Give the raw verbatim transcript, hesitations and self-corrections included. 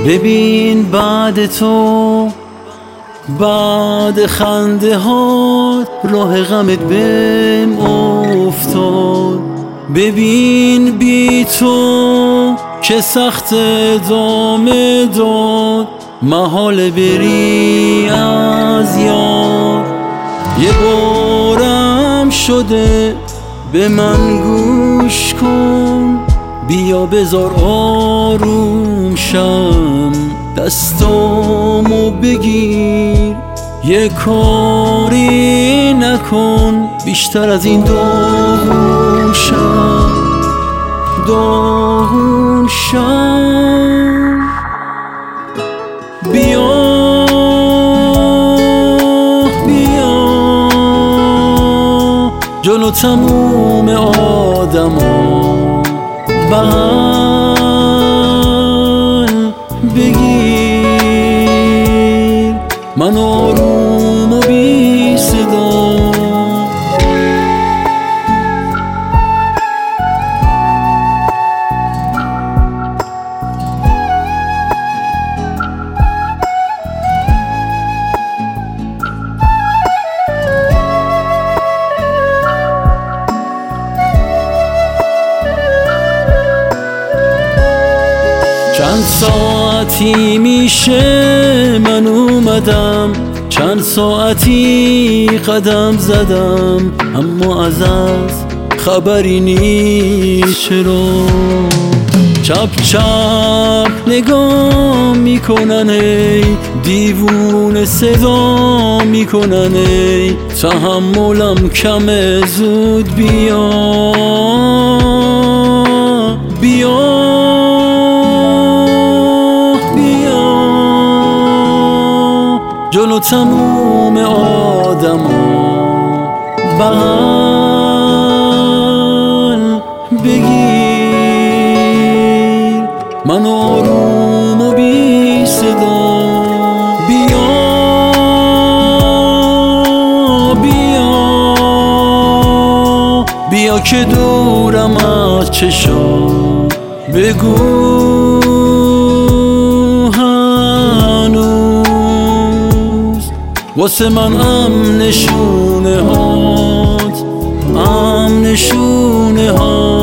ببین بعد تو، بعد خنده هات راه غمت بهم افتاد. ببین بی تو که سخت ادامه داد، محال بری از یاد. یه بارم شده به من گوش کن، بیا بذار آروم شم، دستامو بگیر. یه کاری نکن بیشتر از این داغون شم، داغون شم. بیا بیا جلو تموم آدما بغل بگیر، من آروم و بی صدا. چند ساعتی میشه من اومدم، چند ساعتی قدم زدم، اما از از خبری نیست. چرا چپ چپ نگاه میکنن، ای دیوونه صدا میکنن، ای تحملم کمه، زود بیا بیا جلو تموم آدما بغل بگیر، من آروم و بی صدا. بیا بیا بیا که دورم از چشام، بگو واسه من ام نشونه هات، ام نشونه هات.